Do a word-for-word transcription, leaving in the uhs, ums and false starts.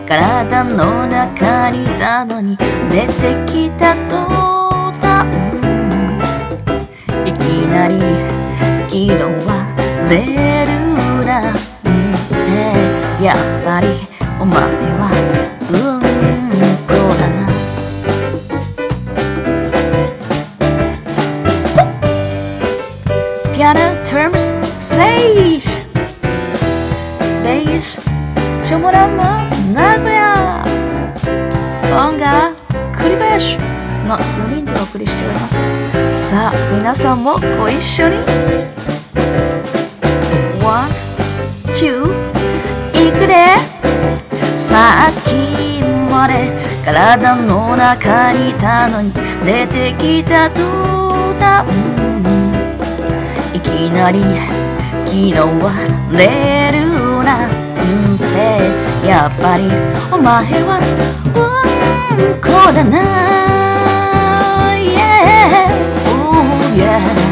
体の中にいたのに出てきた途端いきなり気の割れるなんてやっぱりお前はうんこだなPiano terms sage Bass 초모라마 나고야音楽栗林のよにんでお送りしております。さあ皆さんもご一緒に ワン、ツー いくでさっきまで体の中にいたのに出てきた途端いきなり気の割れるなんてやっぱりお前はうんこだな Yeah, oh yeah